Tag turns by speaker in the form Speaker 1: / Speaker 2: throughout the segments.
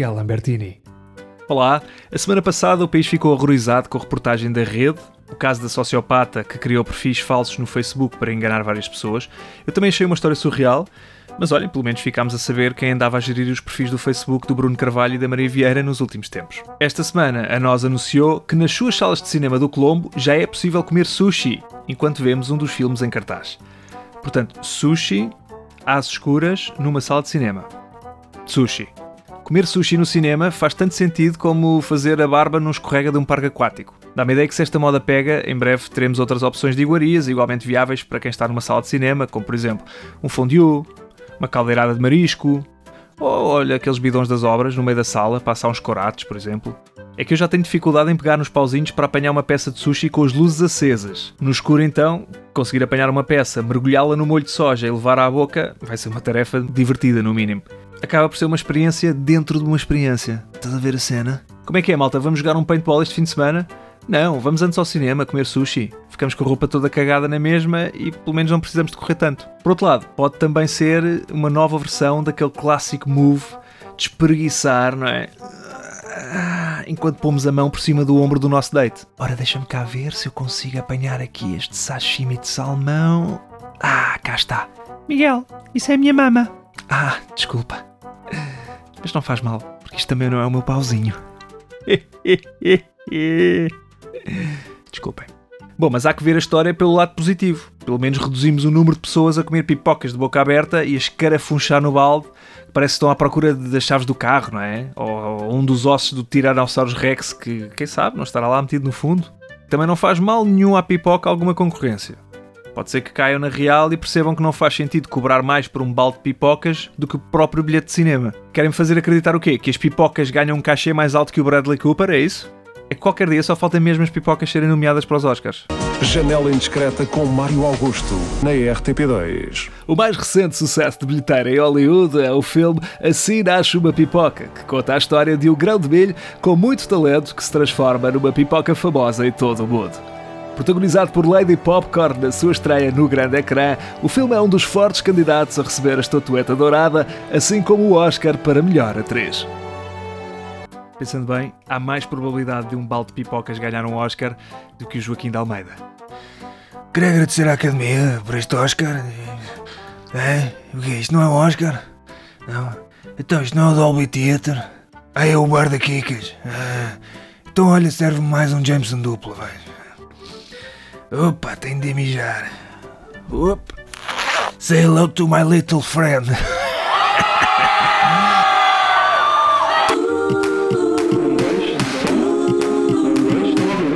Speaker 1: Miguel Lambertini.
Speaker 2: Olá, a semana passada o país ficou horrorizado com a reportagem da Rede, o caso da sociopata que criou perfis falsos no Facebook para enganar várias pessoas. Eu também achei uma história surreal, mas olhem, pelo menos ficámos a saber quem andava a gerir os perfis do Facebook do Bruno Carvalho e da Maria Vieira nos últimos tempos. Esta semana a NOS anunciou que nas suas salas de cinema do Colombo já é possível comer sushi, enquanto vemos um dos filmes em cartaz. Portanto, sushi às escuras numa sala de cinema. Sushi. Comer sushi no cinema faz tanto sentido como fazer a barba num escorrega de um parque aquático. Dá-me a ideia que se esta moda pega, em breve teremos outras opções de iguarias igualmente viáveis para quem está numa sala de cinema, como por exemplo um fondue, uma caldeirada de marisco, ou olha aqueles bidões das obras no meio da sala, passar uns coratos, por exemplo. É que eu já tenho dificuldade em pegar nos pauzinhos para apanhar uma peça de sushi com as luzes acesas. No escuro então, conseguir apanhar uma peça, mergulhá-la no molho de soja e levar à boca vai ser uma tarefa divertida no mínimo. Acaba por ser uma experiência dentro de uma experiência. Estás a ver a cena? Como é que é, malta? Vamos jogar um paintball este fim de semana? Não, vamos antes ao cinema comer sushi. Ficamos com a roupa toda cagada na mesma e pelo menos não precisamos de correr tanto. Por outro lado, pode também ser uma nova versão daquele clássico move de espreguiçar, não é? Enquanto pomos a mão por cima do ombro do nosso date. Ora, deixa-me cá ver se eu consigo apanhar aqui este sashimi de salmão. Cá está. Miguel, isso é a minha mama. Desculpa. Mas não faz mal, porque isto também não é o meu pauzinho. Desculpem. Bom, mas há que ver a história pelo lado positivo. Pelo menos reduzimos o número de pessoas a comer pipocas de boca aberta e a escarafunchar no balde. Parece que estão à procura das chaves do carro, não é? Ou um dos ossos do Tyrannosaurus Rex que, quem sabe, não estará lá metido no fundo. Também não faz mal nenhum à pipoca alguma concorrência. Pode ser que caiam na real e percebam que não faz sentido cobrar mais por um balde de pipocas do que o próprio bilhete de cinema. Querem me fazer acreditar o quê? Que as pipocas ganham um cachê mais alto que o Bradley Cooper, é isso? É que qualquer dia só falta mesmo as pipocas serem nomeadas para os Oscars.
Speaker 3: Janela Indiscreta com Mário Augusto, na RTP2.
Speaker 2: O mais recente sucesso de bilheteira em Hollywood é o filme Assim Nasce Uma Pipoca, que conta a história de um grão de milho com muito talento que se transforma numa pipoca famosa em todo o mundo. Protagonizado por Lady Popcorn na sua estreia no grande ecrã, o filme é um dos fortes candidatos a receber a estatueta dourada, assim como o Oscar para melhor atriz. Pensando bem, há mais probabilidade de um balde de pipocas ganhar um Oscar do que o Joaquim de Almeida.
Speaker 4: Queria agradecer à Academia por este Oscar. O quê? Isto não é um Oscar? Não. Então isto não é o Dolby Theatre? É o Bar da Kikas. Então olha, serve-me mais um Jameson duplo, vai. Opa, tenho de mijar. Opa. Say hello to my little friend.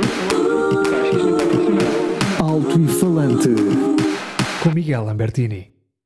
Speaker 1: Alto e Falante. Com Miguel Lambertini.